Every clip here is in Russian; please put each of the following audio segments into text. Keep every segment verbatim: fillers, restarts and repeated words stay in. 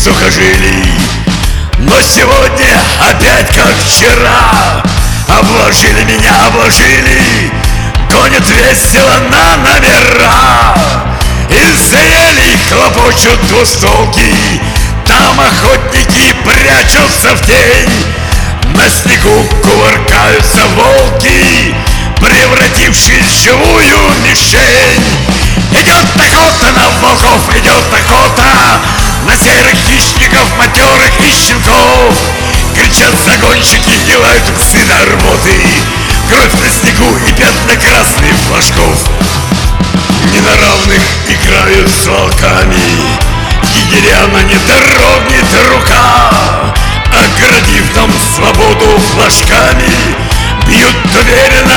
сухожилий. Но сегодня опять как вчера обложили меня, обложили, гонят весело на номера. Из-за елей хлопочут двустволки, там охотники прячутся в тень. На снегу кувыркаются волки, превратившись в живую мишень. Идет охота на волков, идет охота на серых хищников, матерых и щенков. Кричат загонщики и лают псы до рвоты, кровь на снегу и пятна красных флажков. Не на равных играют с волками, егеря на не дрогнет рука. Оградив нам свободу флажками, бьют уверенно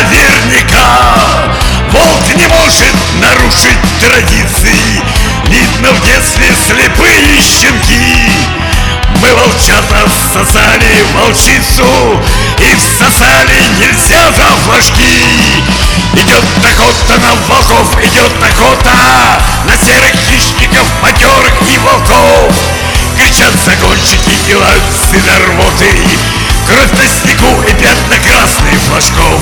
наверняка. Волк не может нарушить традиции, видно в детстве слепые щенки. Мы, волчата, всосали волчицу и всосали нельзя за флажки. Идет охота на волков, идет охота на серых хищников, матерых и волков. Кричат загонщики и лают псы до рвоты, кровь на снегу и пятна красных флажков.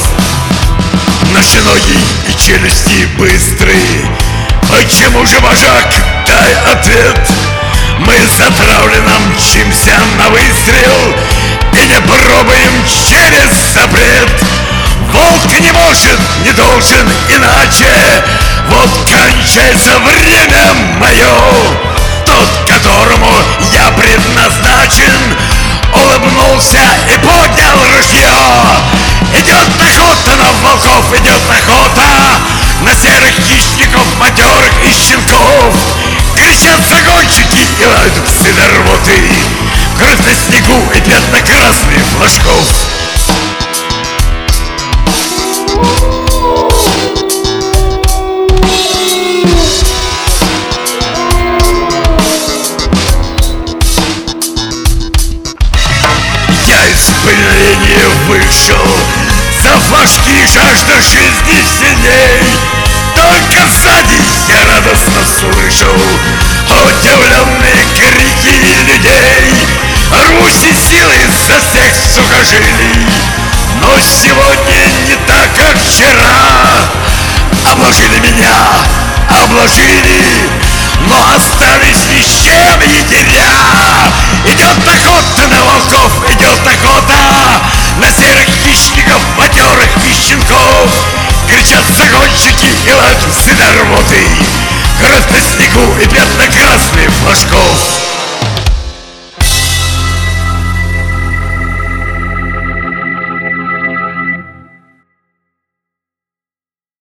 Наши ноги и челюсти быстрые, почему же, вожак, дай ответ? Мы затравленно мчимся на выстрел и не пробуем через запрет. Волк не может, не должен иначе, вот кончается время мое. Тот, которому я предназначен, улыбнулся и поднял ружье. Идет охота на волков, идет охота на серых хищников, матерых и щенков. Кричат загонщики и лают псы до рвоты, кровь на снегу и пятна красных флажков. Я из повиновения вышел, за флажки жажда жизни сильней. Только сзади я радостно слышал удивленные крики людей. Рвусь и силой за всех сухожилий, но сегодня не так, как вчера. Обложили меня, обложили, но остались ни с чем егеря. Идет охота на волков, идет охота на серых хищников, матерых и щенков. Кричат загонщики и лают псы до рвоты.